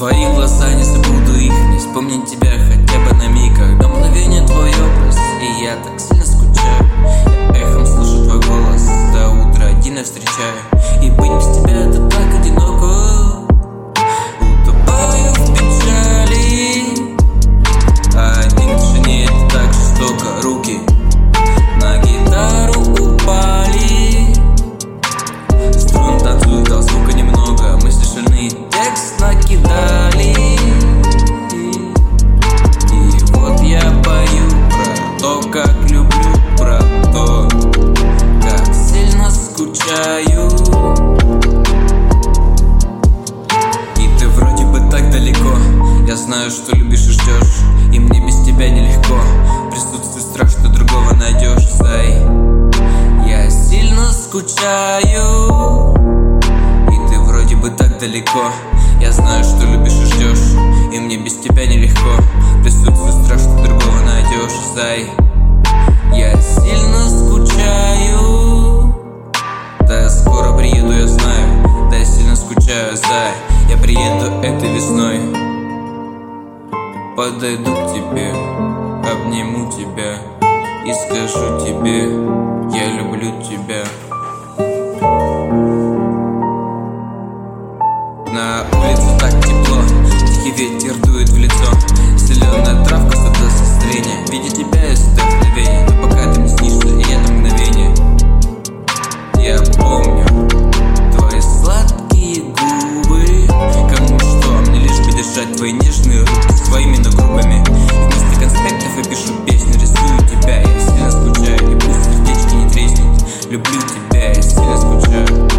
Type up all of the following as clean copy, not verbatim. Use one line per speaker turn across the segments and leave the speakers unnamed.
Твои глаза, не забуду их, не вспомнить тебя хотя бы на миг. Когда мгновение твой образ, и я так сильно скучаю. Я эхом слышу твой голос, до утра один я встречаю. И быть без тебя это так одиноко. Утопаю в печали, а один в тишине это так жестоко. Руки на гитару упали, струн танцуют, а звука немного. Мысли шальные, текст накидали. И вот я пою про то, как люблю, про то, как сильно скучаю. И ты вроде бы так далеко. Я знаю, что любишь и ждешь, и мне без тебя нелегко. В присутствии страх, что другого найдешь. Зай, я сильно скучаю. И ты вроде бы так далеко. Я знаю, что любишь и ждешь, и мне без тебя нелегко. В присутствии страх, что другого найдешь. Зай, я сильно скучаю. Да я скоро приеду, я знаю. Да я сильно скучаю, зай. Я приеду этой весной. Подойду к тебе, обниму тебя и скажу тебе: я люблю тебя. На улице так тепло, тихий ветер дует в лицо. Зеленая травка садится настроение. Видя тебя, я вдохновение. Но пока ты мне снишься, и это мгновение. Я помню твои сладкие губы. Кому что, а мне лишь бы держать твои нежные руки своими, но грубыми. Вместо конспектов я пишу песню, рисую тебя. Я сильно скучаю, и пусть сердечко не треснет. Люблю тебя, я сильно скучаю.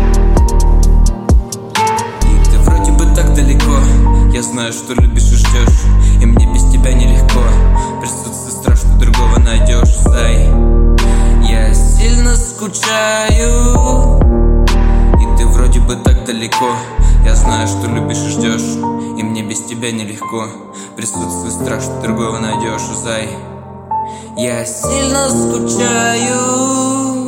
И ты вроде бы так далеко. Я знаю, что любишь и ждешь, и мне без тебя нелегко. В присутствии страх, что другого найдешь. Зай, я сильно скучаю. И ты вроде бы так далеко. Я знаю, что любишь и ждешь, и мне без тебя нелегко. В присутствии страх, что другого найдешь. Зай, я сильно скучаю.